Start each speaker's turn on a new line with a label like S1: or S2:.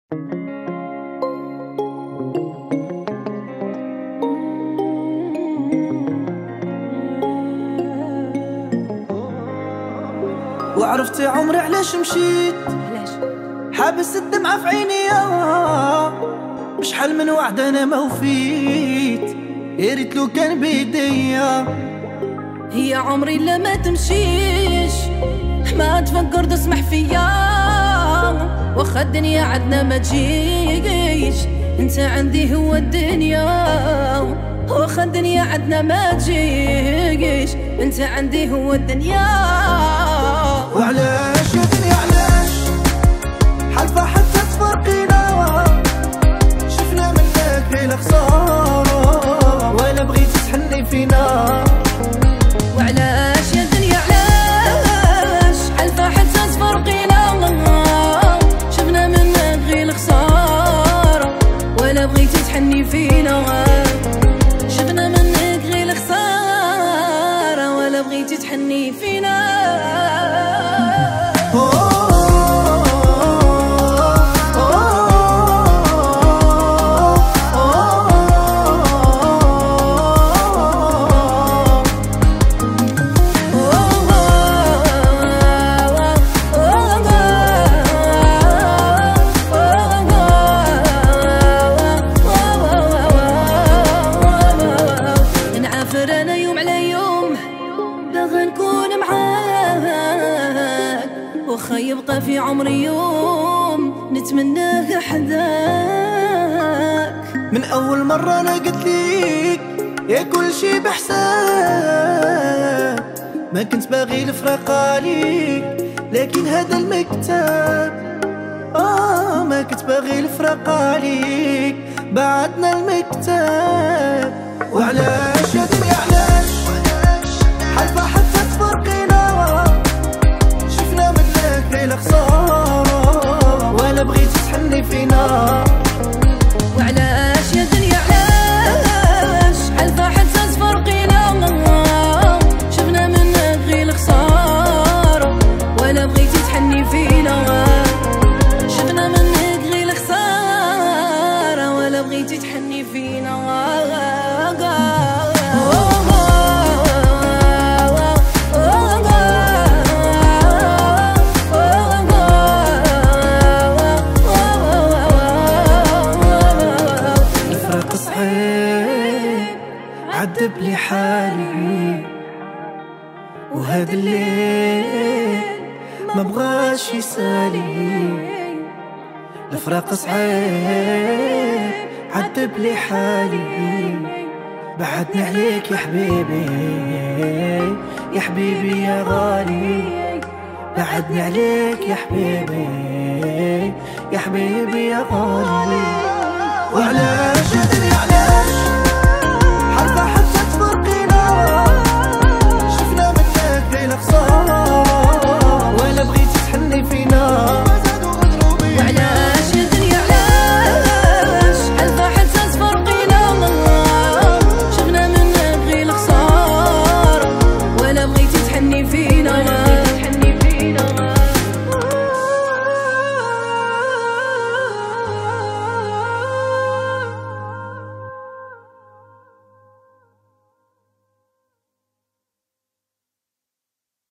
S1: وعرفت يا عمري علاش مشيت، حابس الدمعة في عيني بشحال من وعد انا ما وفيت، يا ريت لو كان بيديا.
S2: يا عمري لا ما تمشيش، ما تفكر تسمح فيا، واخا الدنيا عدنا ما تجيش، انت عندي هو الدنيا، واخا الدنيا عدنا ما تجيش، انت عندي هو الدنيا.
S1: وعلاش يا دنيا علاش حالفة حتى تفرقينا، شفنا منك غير خسارة ولا بغيتي تحني فينا.
S2: وعلاش يا دنيا علاش حالفة حتى تفرقينا، شفنا منك غير خسارة ولا بغيتي تحني فينا، شفنا منك غير خسارة ولا بغيتي تحني فينا. أنا يوم على يوم باغا نكون معاك، وخا يبقى في عمري يوم نتمناه حداك.
S1: من أول مرة أنا قلت ليك يا كل شي بحساب، ما كنت باغي الفراق عليك لكن هذا المكتب، ما كنت باغي الفراق عليك بعدنا المكتب. وعلاش يا دنيا علاش حالفة حتى تفرقينا، شفنا منك غير خسارة ولا بغيتي تحني فينا.
S2: وعلاش يا دنيا علاش حالفة حتى تفرقينا، شفنا منك غير خسارة ولا بغيتي تحني فينا، شفنا منك غير خسارة ولا بغيتي تحني فينا.
S1: عذب لي حالي وهذا الليل ما بغاش يسالي، الفراق صعيب عذب لي حالي، بعدني عليك يا حبيبي يا حبيبي يا غالي، بعدني عليك يا حبيبي يا حبيبي يا غالي. وعلاش يا دنيا علاش